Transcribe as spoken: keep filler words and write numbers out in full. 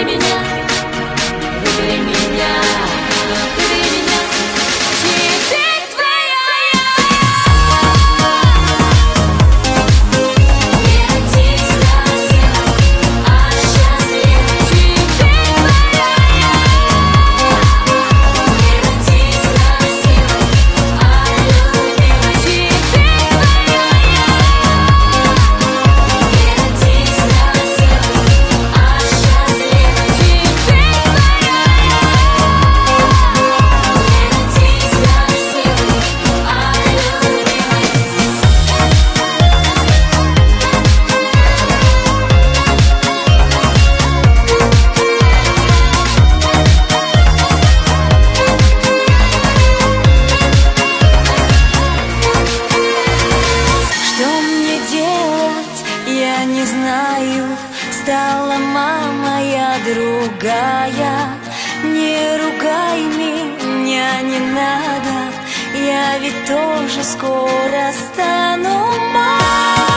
Выбери меня, выбери меня, выбери меня. Теперь твоя я. Не родись красивой, а счастливой. Теперь твоя я. Не родись красивой, а любимой. Теперь твоя я. Не родись красивой, а счастливой. Теперь твоя я. Не родись красивой, а любимой. Что мне делать, я не знаю. Стала мама я другая. Не ругай меня, не надо. Я ведь тоже скоро стану мамой.